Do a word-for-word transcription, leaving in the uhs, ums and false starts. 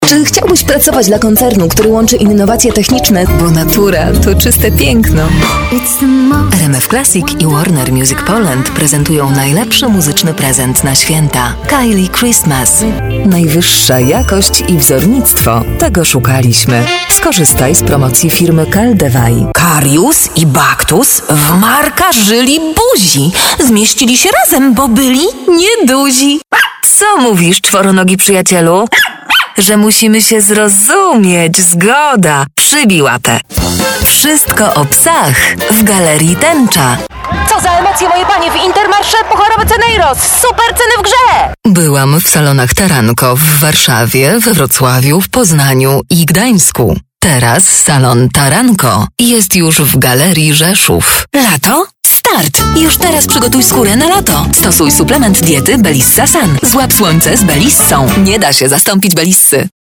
Czy chciałbyś pracować dla koncernu, który łączy innowacje techniczne, bo natura to czyste piękno? R M F Classic i Warner Music Poland prezentują najlepszy muzyczny prezent na święta. Kylie Christmas. Najwyższa jakość i wzornictwo. Tego szukaliśmy. Skorzystaj z promocji firmy Caldewaj. Karius i Baktus w Marka żyli buzi. Zmieścili się razem, bo byli nieduzi. Co mówisz, czworonogi przyjacielu? Że musimy się zrozumieć, zgoda. Przybij łapę. Wszystko o psach w Galerii Tęcza. Co za emocje, moje panie, w Intermarché pucharowe Ceneiros. Super ceny w grze! Byłam w salonach Taranko w Warszawie, we Wrocławiu, w Poznaniu i Gdańsku. Teraz salon Taranko jest już w Galerii Rzeszów. Lato? Start! Już teraz przygotuj skórę na lato. Stosuj suplement diety Belissa Sun. Złap słońce z Belissą. Nie da się zastąpić Belissy.